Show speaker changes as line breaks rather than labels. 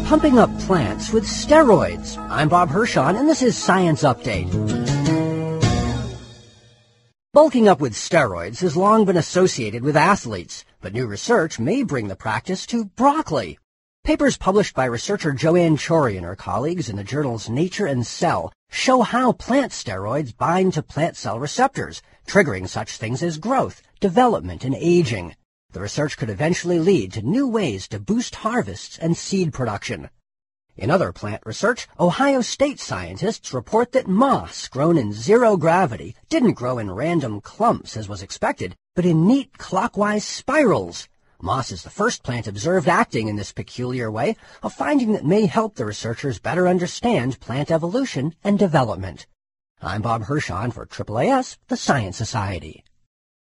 pumping up plants with steroids. I'm Bob Hirschon, and this is Science Update. Bulking up with steroids has long been associated with athletes, but new research may bring the practice to broccoli. Papers published by researcher Joanne Chory and her colleagues in the journals Nature and Cell show how plant steroids bind to plant cell receptors, triggering such things as growth, development, and aging. The research could eventually lead to new ways to boost harvests and seed production. In other plant research, Ohio State scientists report that moss grown in zero gravity didn't grow in random clumps as was expected, but in neat clockwise spirals. Moss is the first plant observed acting in this peculiar way, a finding that may help the researchers better understand plant evolution and development. I'm Bob Hirschon for AAAS, the Science Society.